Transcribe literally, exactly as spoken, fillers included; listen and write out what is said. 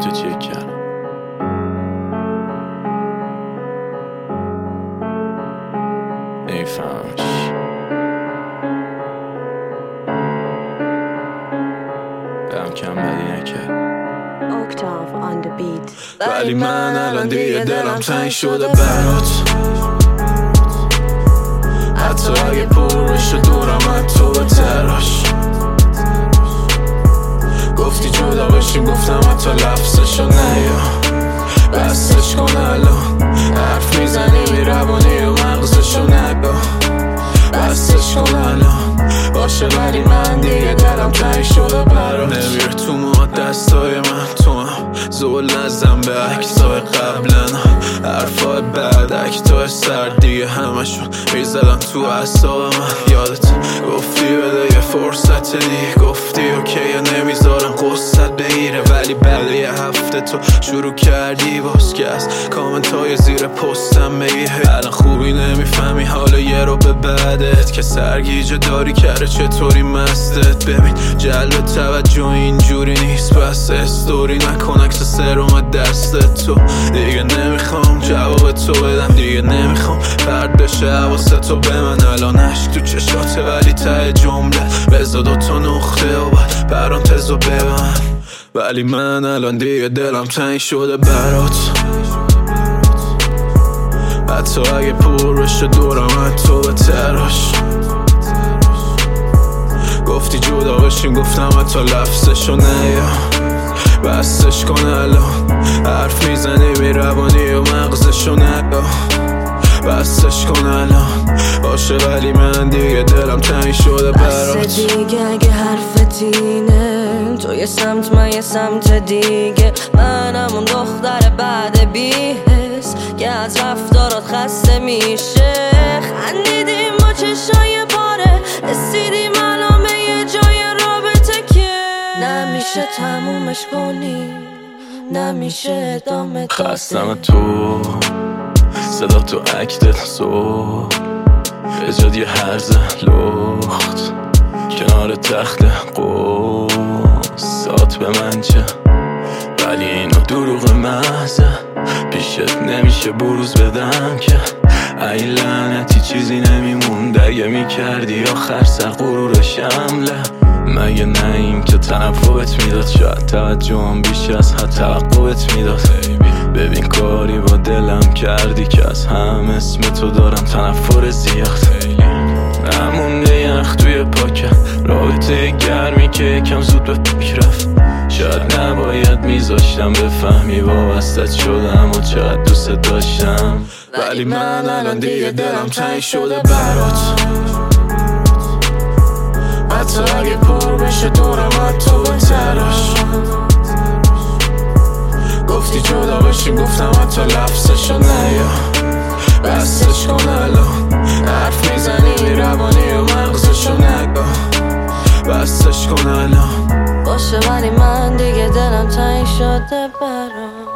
تو چک کردم. نمیفهمش برم کم بدی نکرد ولی من الان دیگه دلم تنگ شده برات. حتی اگه پر بشه دورم از تو به تراش. گفتی جدا بشیم گفتم حتی لفظشو نیا. بستش کن الان حرف میزنی میروانی و مغزشو نگاه. بستش کن الان باشه ولی من دیگه دلم تنگ شده برات. نمیر تو ما دستای من تو هم زول نزم به عکسای قبلن. حرفای بعد اکتای سر دیگه همشون میزدن تو اعصاب من. یادت گفتی بده یه فرصت دیگه. گفتی اوکیه نمیذارم قصت بگیره ولی بعد یه هفته تو شروع کردی باز که از کامنت های زیر پستم بگی الان خوبی نمیفهمی حالا یه رو به بعدت که سرگیجه داری کرده چطوری مستت. ببین جلب توجه اینجوری نیست پس استوری نکن عکس سرم دستت. تو دیگه نمیخوام جواب تو بدم دیگه نمیخوام پرد بشه حواست تو به من. الان عشق تو چشاته ولی ته جمله بزا دوتا نقطه و بعد پرانتزو ببند. ولی من الان دیگه دلم تنگ شده برات. حتی اگه پر بشه دورم از تو به تراش. گفتی جدا بشیم گفتم حتی لفظشو نیا. بستش کن الان حرف میزنی میروانی و مغزشو نگاه. بستش کن الان باشه ولی من دیگه دلم تنگ شده برات. بس دیگه اگه حرفت اینه تو یه سمت من یه سمت دیگه. من همون دختر بعد بی‌حس که از رفتارات خسته میشه. خندیدیم با چشای پاره رسیدیم الان به یه جای رابطه که نمیشه تمومش کنی نمیشه ادامه داده. خستم تو صدا تو اکتت سو بجاد یه هرزه لخت کنار تخت قصات به من چه ولی اینو دروغ محضه. پیشت نمیشه بروز بدم که ای لعنتی چیزی نمیموند اگه میکردی آخر سر غرور شمله. مگه نهیم که تنفرت میداد شاید توجهم بیش از حد توقعت میداد. ببین کاری با دلم کردی که از هم اسم تو دارم تنفر زیاد. نمونده یخ توی پاکم رابطه گرمی که یکم زود به فکر رفت. شاید نباید میذاشتم بفهمی وابستت شدم و چقدر دوست داشتم. ولی من الان دیگه دلم تنگ شده برات. حتی اگه پر بشه دورم از تو به تراش. گفتی جدا بشیم گفتم حتی لفظشو نیا. بستش کن الان حرف میزنی میروانی و مغزشو نگاه. بستش کن الان باشه ولی من دیگه دلم تنگ شده برات.